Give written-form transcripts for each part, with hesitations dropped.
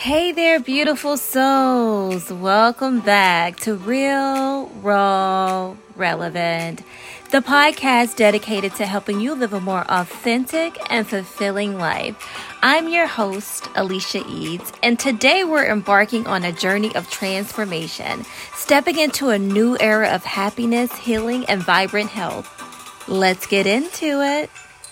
Hey there, beautiful souls. Welcome back to Real, Raw, Relevant, the podcast dedicated to helping you live a more authentic and fulfilling life. I'm your host, Alicia Eads, and today we're embarking on a journey of transformation, stepping into a new era of happiness, healing, and vibrant health. Let's get into it.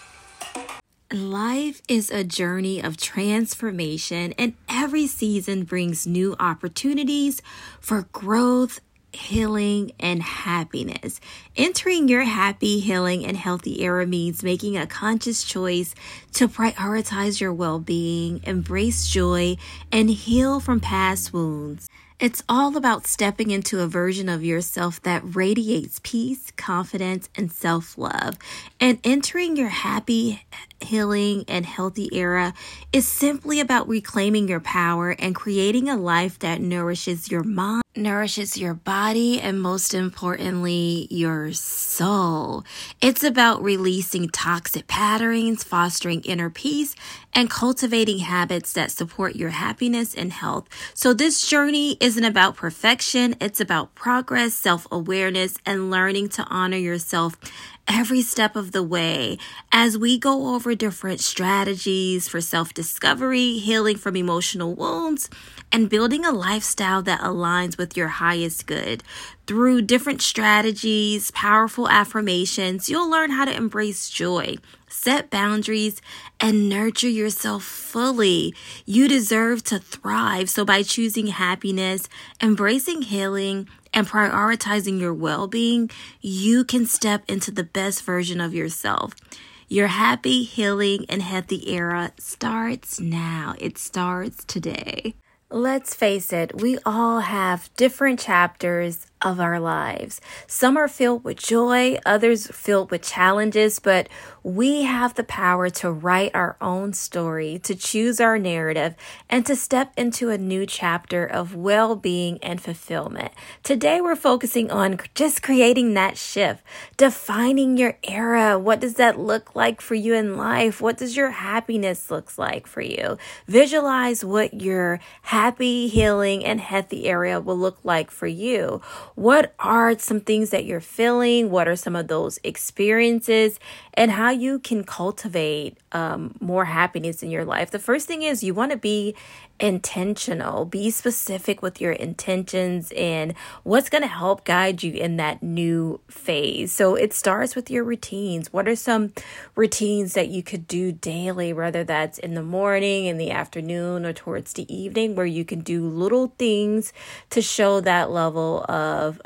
Life is a journey of transformation, and every season brings new opportunities for growth, healing, and happiness. Entering your happy, healing, and healthy era means making a conscious choice to prioritize your well-being, embrace joy, and heal from past wounds. It's all about stepping into a version of yourself that radiates peace, confidence, and self-love. And entering your happy, healing, and healthy era is simply about reclaiming your power and creating a life that nourishes your mind, nourishes your body, and most importantly, your soul. It's about releasing toxic patterns, fostering inner peace, and cultivating habits that support your happiness and health. So this journey isn't about perfection. It's about progress, self-awareness, and learning to honor yourself every step of the way. As we go over different strategies for self-discovery, healing from emotional wounds, and building a lifestyle that aligns with your highest good. Through different strategies, powerful affirmations, you'll learn how to embrace joy, set boundaries, and nurture yourself fully. You deserve to thrive. So by choosing happiness, embracing healing, and prioritizing your well-being, you can step into the best version of yourself. Your happy, healing, and healthy era starts now. It starts today. Let's face it, we all have different chapters of our lives. Some are filled with joy, others filled with challenges, but we have the power to write our own story, to choose our narrative, and to step into a new chapter of well-being and fulfillment. Today, we're focusing on just creating that shift, defining your era. What does that look like for you in life? What does your happiness look like for you? Visualize what your happy, healing, and healthy area will look like for you. What are some things that you're feeling? What are some of those experiences? And how you can cultivate more happiness in your life. The first thing is you want to be intentional. Be specific with your intentions and what's going to help guide you in that new phase. So it starts with your routines. What are some routines that you could do daily, whether that's in the morning, in the afternoon, or towards the evening, where you can do little things to show that level of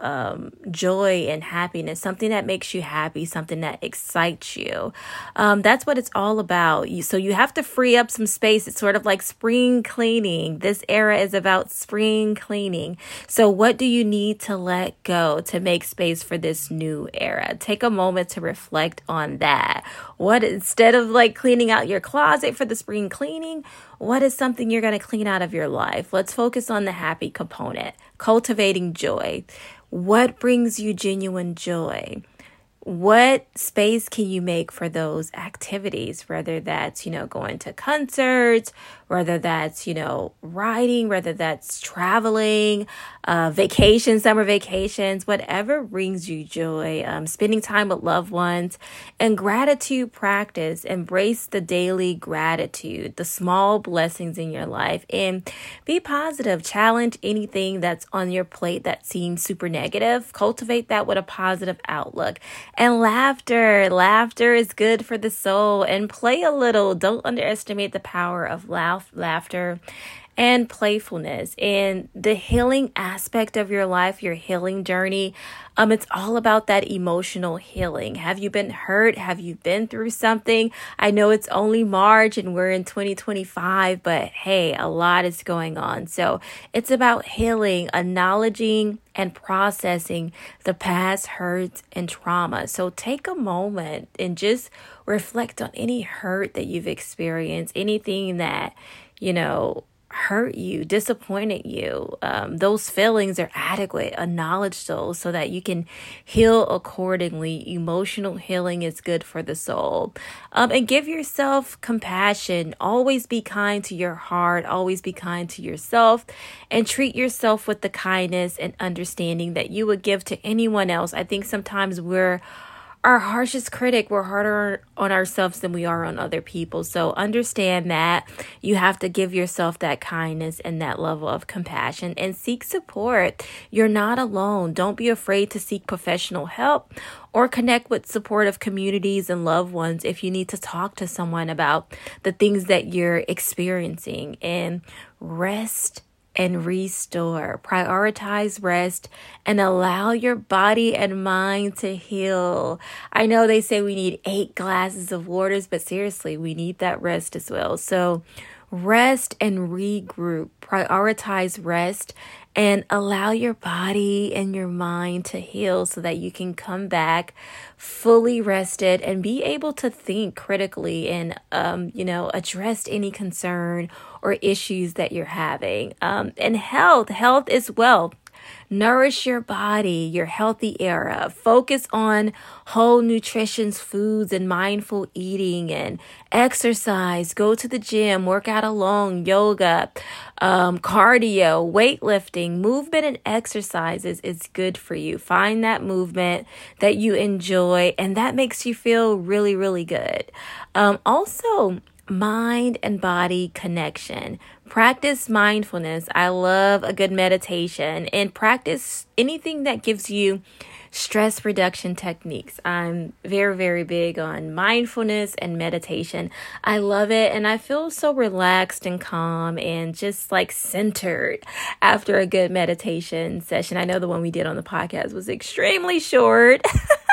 joy and happiness, something that makes you happy, something that excites you. That's what it's all about. So you have to free up some space. It's sort of like spring cleaning. This era is about spring cleaning. So what do you need to let go to make space for this new era? Take a moment to reflect on that. What, instead of like cleaning out your closet for the spring cleaning, what is something you're going to clean out of your life? Let's focus on the happy component, cultivating joy. What brings you genuine joy? What space can you make for those activities, whether that's, going to concerts, whether that's, riding, whether that's traveling, vacations, summer vacations, whatever brings you joy, spending time with loved ones, and gratitude practice. Embrace the daily gratitude, the small blessings in your life, and be positive. Challenge anything that's on your plate that seems super negative. Cultivate that with a positive outlook. And laughter is good for the soul, and play a little. Don't underestimate the power of laughter and playfulness. And the healing aspect of your life, your healing journey, it's all about that emotional healing. Have you been hurt? Have you been through something? I know it's only March and we're in 2025, but hey, a lot is going on. So it's about healing, acknowledging and processing the past hurts and trauma. So take a moment and just reflect on any hurt that you've experienced, anything that, hurt you, disappointed you, those feelings are adequate. Acknowledge those so that you can heal accordingly. Emotional healing is good for the soul. And give yourself compassion. Always be kind to your heart. Always be kind to yourself, and treat yourself with the kindness and understanding that you would give to anyone else. I think sometimes we're our harshest critic. We're harder on ourselves than we are on other people. So understand that you have to give yourself that kindness and that level of compassion, and seek support. You're not alone. Don't be afraid to seek professional help or connect with supportive communities and loved ones if you need to talk to someone about the things that you're experiencing. And rest and restore. Prioritize rest and allow your body and mind to heal. I know they say we need 8 glasses of waters, but seriously, we need that rest as well. So rest and regroup. Prioritize rest and allow your body and your mind to heal so that you can come back fully rested and be able to think critically and, address any concern or issues that you're having. And health is wealth. Nourish your body, your healthy era. Focus on whole nutritious foods and mindful eating and exercise. Go to the gym, work out alone, yoga, cardio, weightlifting. Movement and exercises is good for you. Find that movement that you enjoy and that makes you feel really, really good. Also, mind and body connection. Practice mindfulness. I love a good meditation, and practice anything that gives you stress reduction techniques. I'm very, very big on mindfulness and meditation. I love it, and I feel so relaxed and calm and just like centered after a good meditation session. I know the one we did on the podcast was extremely short.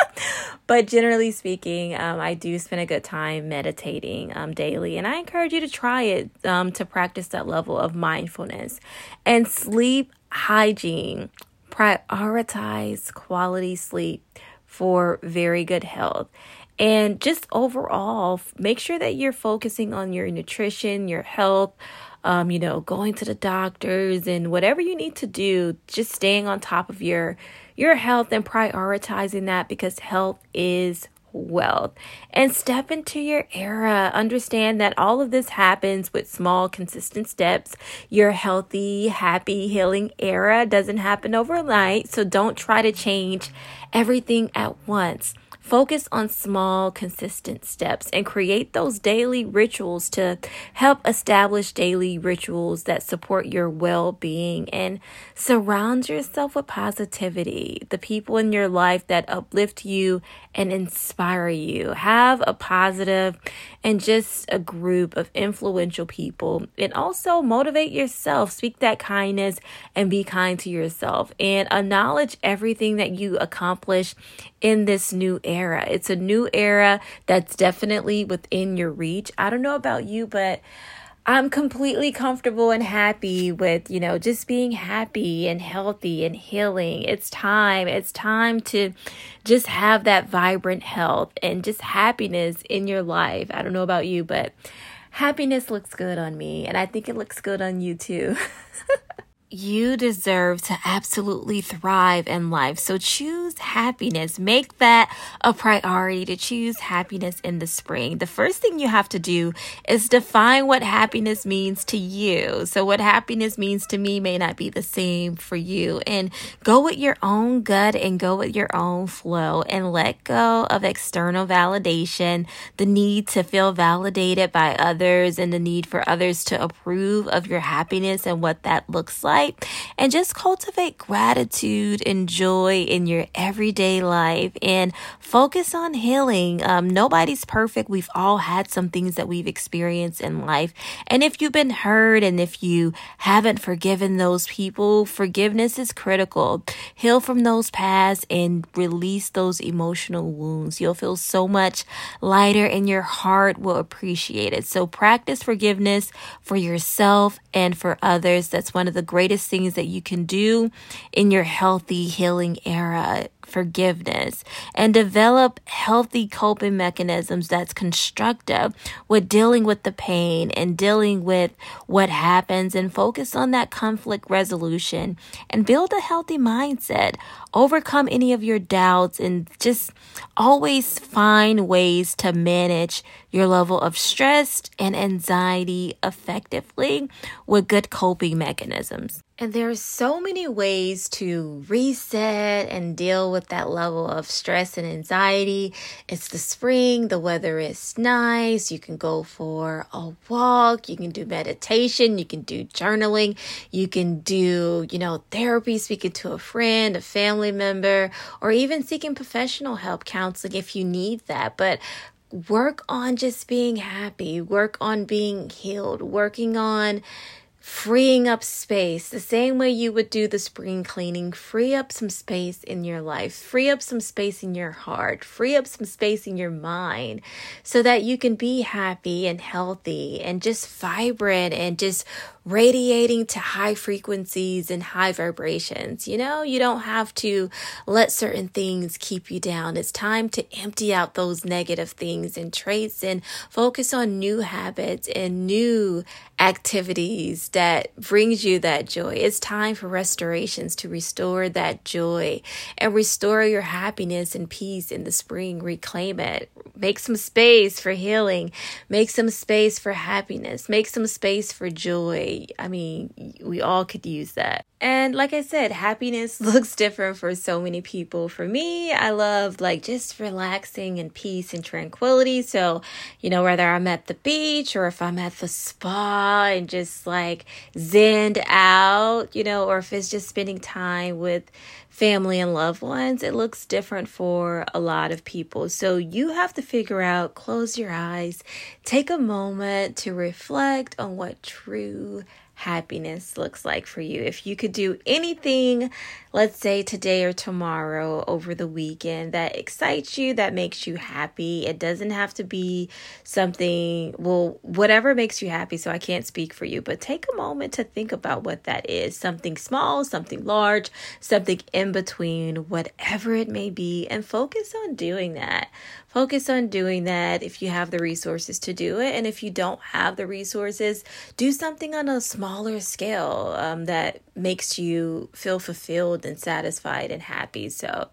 But generally speaking, I do spend a good time meditating daily, and I encourage you to try it to practice that level of mindfulness. And sleep hygiene. Prioritize quality sleep for very good health. And just overall, make sure that you're focusing on your nutrition, your health, going to the doctors and whatever you need to do, just staying on top of your health and prioritizing that, because health is wealth. And step into your era. Understand that all of this happens with small, consistent steps. Your healthy, happy, healing era doesn't happen overnight, so don't try to change everything at once. Focus on small, consistent steps and create those daily rituals to help establish daily rituals that support your well-being, and surround yourself with positivity, the people in your life that uplift you and inspire you. Have a positive and just a group of influential people, and also motivate yourself. Speak that kindness and be kind to yourself, and acknowledge everything that you accomplish in this new era. It's a new era that's definitely within your reach. I don't know about you, but I'm completely comfortable and happy with, just being happy and healthy and healing. It's time to just have that vibrant health and just happiness in your life. I don't know about you, but happiness looks good on me, and I think it looks good on you too. You deserve to absolutely thrive in life. So choose happiness. Make that a priority to choose happiness in the spring. The first thing you have to do is define what happiness means to you. So what happiness means to me may not be the same for you. And go with your own gut and go with your own flow, and let go of external validation, the need to feel validated by others and the need for others to approve of your happiness and what that looks like. And just cultivate gratitude and joy in your everyday life, and focus on healing. Nobody's perfect. We've all had some things that we've experienced in life. And if you've been hurt and if you haven't forgiven those people, forgiveness is critical. Heal from those pasts and release those emotional wounds. You'll feel so much lighter and your heart will appreciate it. So practice forgiveness for yourself and for others. That's one of the greatest things that you can do in your healthy healing era. forgiveness, and develop healthy coping mechanisms that's constructive with dealing with the pain and dealing with what happens, and focus on that conflict resolution and build a healthy mindset. Overcome any of your doubts and just always find ways to manage your level of stress and anxiety effectively with good coping mechanisms. And there's so many ways to reset and deal with that level of stress and anxiety. It's the spring, the weather is nice. You can go for a walk. You can do meditation. You can do journaling. You can do, therapy, speaking to a friend, a family member, or even seeking professional help, counseling if you need that. But work on just being happy. Work on being healed. Working on freeing up space, the same way you would do the spring cleaning. Free up some space in your life, free up some space in your heart, free up some space in your mind so that you can be happy and healthy and just vibrant and just radiating to high frequencies and high vibrations. You don't have to let certain things keep you down. It's time to empty out those negative things and traits and focus on new habits and new activities that brings you that joy. It's time for restorations to restore that joy and restore your happiness and peace in the spring. Reclaim it. Make some space for healing. Make some space for happiness. Make some space for joy. I mean, we all could use that. And like I said, happiness looks different for so many people. For me, I love just relaxing and peace and tranquility. So, whether I'm at the beach or if I'm at the spa and just zenned out, or if it's just spending time with family and loved ones, it looks different for a lot of people. So you have to figure out, close your eyes, take a moment to reflect on what true happiness looks like for you. If you could do anything, let's say today or tomorrow over the weekend, that excites you, that makes you happy. It doesn't have to be something, whatever makes you happy. So I can't speak for you, but take a moment to think about what that is. Something small, something large, something in between, whatever it may be, and focus on doing that. Focus on doing that if you have the resources to do it. And if you don't have the resources, do something on a smaller scale that makes you feel fulfilled and satisfied and happy. So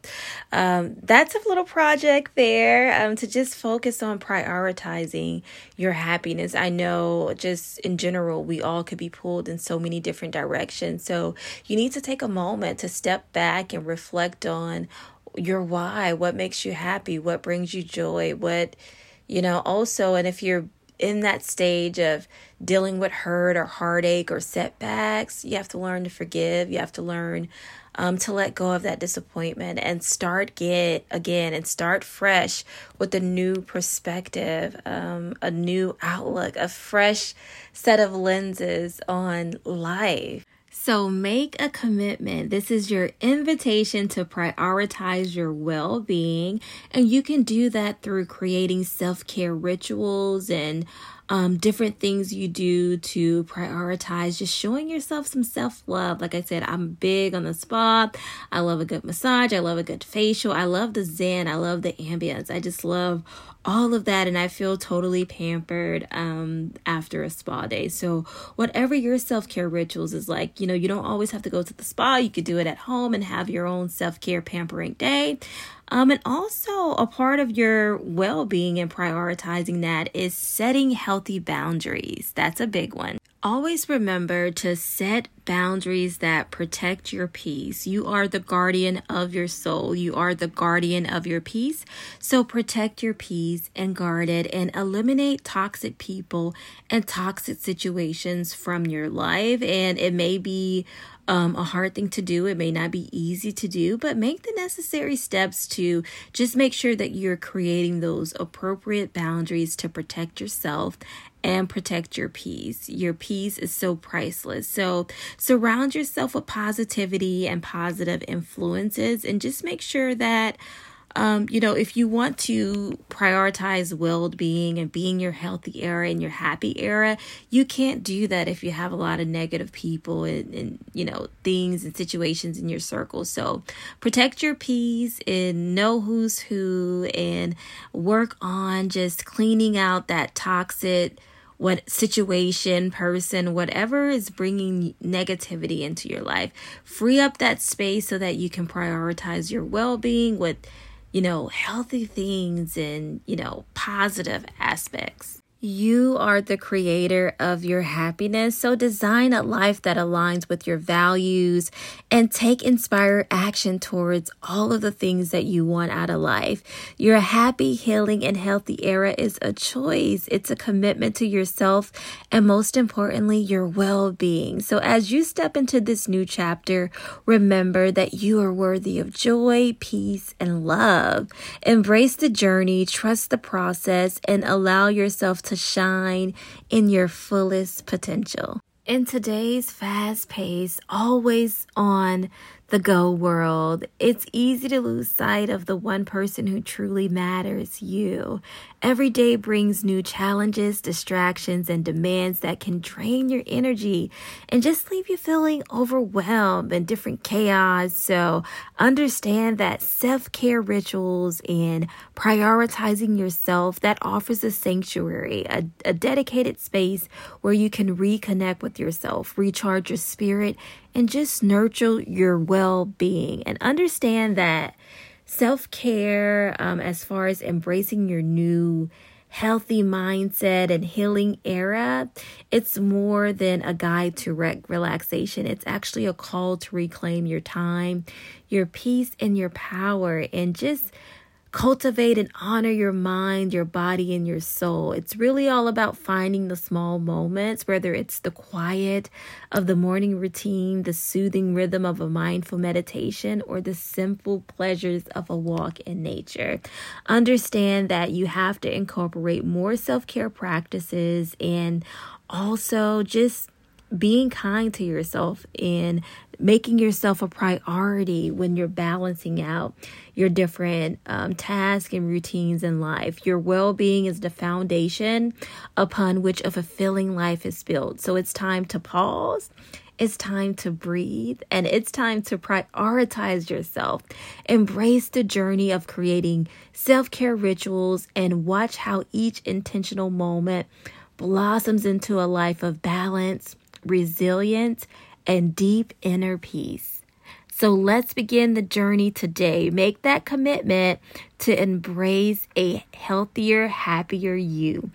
that's a little project there to just focus on prioritizing your happiness. I know just in general, we all could be pulled in so many different directions. So you need to take a moment to step back and reflect on your why, what makes you happy, what brings you joy, also, and if you're in that stage of dealing with hurt or heartache or setbacks, you have to learn to forgive. You have to learn to let go of that disappointment and start again and start fresh with a new perspective, a new outlook, a fresh set of lenses on life. So make a commitment. This is your invitation to prioritize your well-being. And you can do that through creating self-care rituals and different things you do to prioritize, just showing yourself some self-love. Like I said, I'm big on the spa. I love a good massage. I love a good facial. I love the zen. I love the ambience. I just love all of that. And I feel totally pampered after a spa day. So whatever your self-care rituals is like, you don't always have to go to the spa. You could do it at home and have your own self-care pampering day. And also a part of your well-being and prioritizing that is setting healthy boundaries. That's a big one. Always remember to set boundaries that protect your peace. You are the guardian of your soul. You are the guardian of your peace. So protect your peace and guard it and eliminate toxic people and toxic situations from your life. And it may be a hard thing to do. It may not be easy to do, but make the necessary steps to just make sure that you're creating those appropriate boundaries to protect yourself and protect your peace. Your peace is so priceless. So surround yourself with positivity and positive influences and just make sure that If you want to prioritize well-being and being your healthy era and your happy era, you can't do that if you have a lot of negative people and things and situations in your circle. So protect your peace and know who's who and work on just cleaning out that toxic person, whatever is bringing negativity into your life. Free up that space so that you can prioritize your well-being with, healthy things and, positive aspects. You are the creator of your happiness, so design a life that aligns with your values and take inspired action towards all of the things that you want out of life. Your happy, healing, and healthy era is a choice. It's a commitment to yourself and, most importantly, your well-being. So as you step into this new chapter, remember that you are worthy of joy, peace, and love. Embrace the journey, trust the process, and allow yourself to shine in your fullest potential. In today's fast-paced, always on the go world, it's easy to lose sight of the one person who truly matters, you. Every day brings new challenges, distractions, and demands that can drain your energy and just leave you feeling overwhelmed and different chaos. So understand that self-care rituals and prioritizing yourself, that offers a sanctuary, a dedicated space where you can reconnect with yourself, recharge your spirit, and just nurture your well-being. And understand that self-care, as far as embracing your new healthy mindset and healing era, it's more than a guide to relaxation. It's actually a call to reclaim your time, your peace, and your power, and just cultivate and honor your mind, your body, and your soul. It's really all about finding the small moments, whether it's the quiet of the morning routine, the soothing rhythm of a mindful meditation, or the simple pleasures of a walk in nature. Understand that you have to incorporate more self-care practices and also just being kind to yourself and making yourself a priority when you're balancing out your different tasks and routines in life. Your well-being is the foundation upon which a fulfilling life is built. So it's time to pause. It's time to breathe, and it's time to prioritize yourself. Embrace the journey of creating self-care rituals and watch how each intentional moment blossoms into a life of balance, resilience, and deep inner peace. So let's begin the journey today. Make that commitment to embrace a healthier, happier you.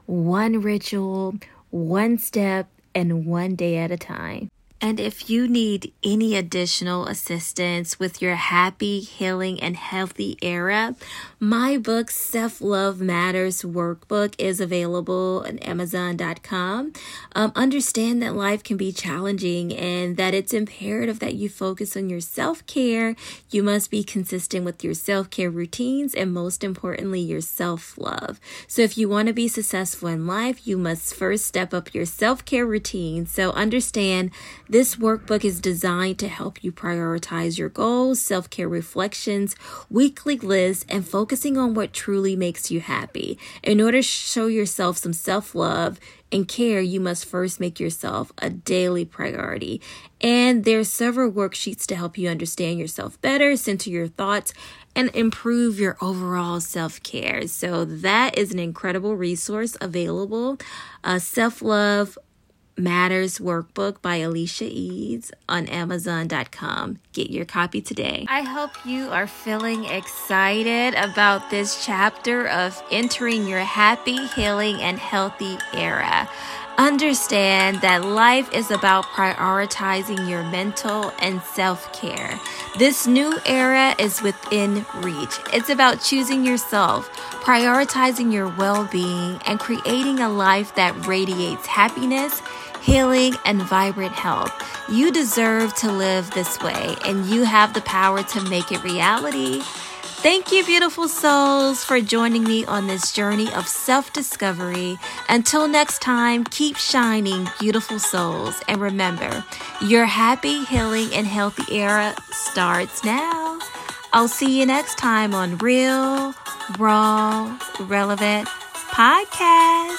One ritual, one step, and one day at a time. And if you need any additional assistance with your happy, healing, and healthy era, my book, Self-Love Matters Workbook, is available on Amazon.com. Understand that life can be challenging and that it's imperative that you focus on your self-care. You must be consistent with your self-care routines and, most importantly, your self-love. So if you want to be successful in life, you must first step up your self-care routine. So understand this workbook is designed to help you prioritize your goals, self-care reflections, weekly lists, and focusing on what truly makes you happy. In order to show yourself some self-love and care, you must first make yourself a daily priority. And there's several worksheets to help you understand yourself better, center your thoughts, and improve your overall self-care. So that is an incredible resource available. Self-Love Matters Workbook by Alicia Eads on Amazon.com. Get your copy today. I hope you are feeling excited about this chapter of entering your happy, healing, and healthy era. Understand that life is about prioritizing your mental and self-care. This new era is within reach. It's about choosing yourself, prioritizing your well-being, and creating a life that radiates happiness, healing, and vibrant health. You deserve to live this way, and you have the power to make it reality. Thank you, beautiful souls, for joining me on this journey of self-discovery. Until next time, keep shining, beautiful souls. And remember, your happy, healing, and healthy era starts now. I'll see you next time on Real, Raw, Relevant Podcast.